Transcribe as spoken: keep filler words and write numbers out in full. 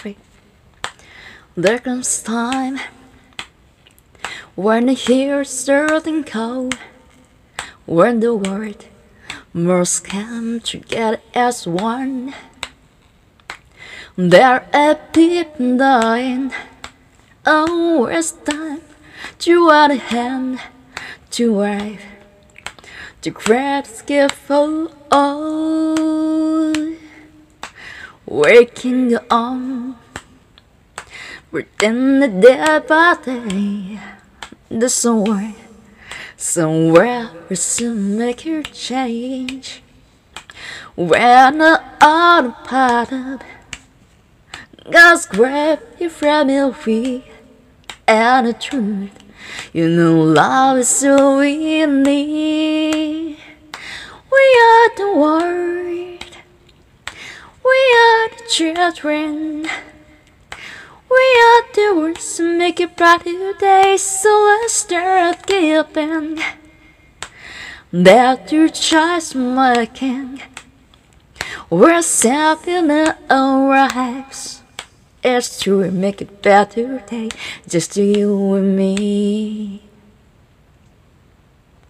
three. There comes time when the hear's starting cold, when the world must come together as one. There are people dying. Oh, it's time to add a hand to wave the great gift for all. Waking on within the day by day, there's somewhere, somewhere we soon make your change. When the other part of God's grave you from your feet and the truth, you know love is all we need. We are the world, we are the children, we are the words to make it bright today. So let's start giving that your choice making. We're saving our lives. It's true, we make it better today, just you and me.